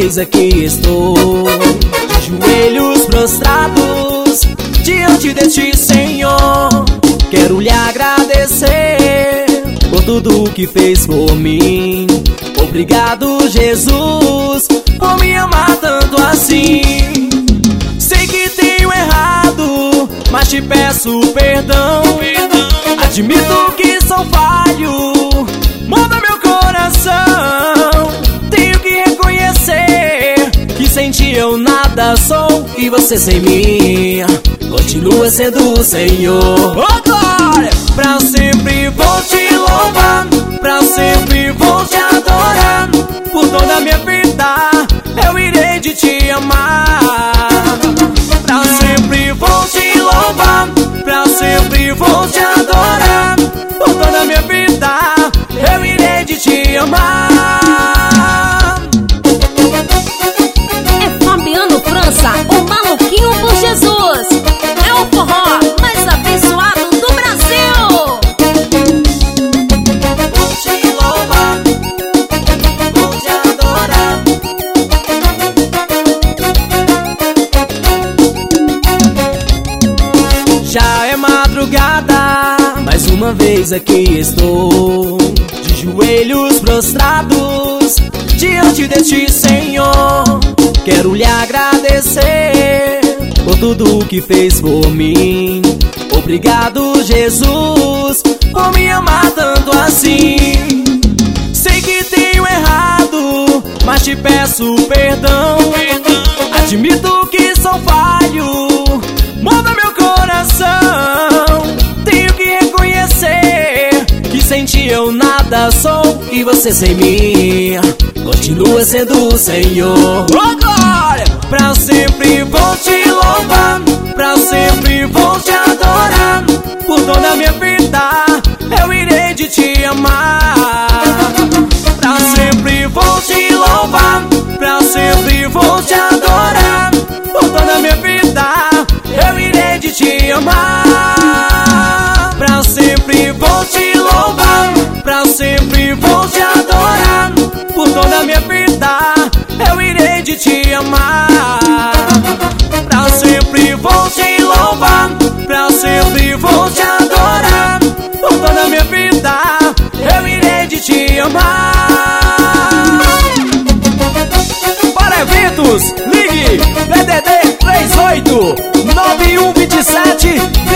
vez aqui estou, de joelhos prostrados diante deste Senhor. Quero lhe agradecer por tudo que fez por mim. Obrigado, Jesus, por me amar tanto assim. Sei que tenho errado, mas te peço perdão. Admito que sou falho, muda meu coração. Tenho que reconhecer que sem ti eu nada sou, e você sem mim continua sendo o Senhor. Oh, glória! Pra sempre vou te louvar, pra sempre vou te adorar. Por toda a minha vida eu irei de te amar. Pra sempre vou te louvar, pra sempre vou te adorar. Por toda a minha vida eu irei de te amar. É Fabiano França, o maluquinho por Jesus. É o forró mais abençoado do Brasil. Vou te louvar, vou te adorar. Já é madrugada, mais uma vez aqui estou, de joelhos prostrados diante deste Senhor. Quero lhe agradecer por tudo que fez por mim. Obrigado, Jesus, por me amar tanto assim. Sei que tenho errado, mas te peço perdão. Admito que sou falho, muda meu coração. Tenho que reconhecer que sem ti eu nada sou, e você sem mim continua sendo o Senhor. Oh, glória! Pra sempre vou te louvar, pra sempre vou te adorar. Por toda a minha vida eu irei de te amar. Pra sempre vou te louvar, pra sempre vou te adorar. Por toda a minha vida eu irei de te amar. Pra sempre vou te louvar, pra sempre vou te adorar. Por toda a minha vida eu irei de te amar. Pra sempre vou te louvar, pra sempre vou te adorar. Por toda a minha vida eu irei de te amar. Para eventos, ligue DDD 38 9127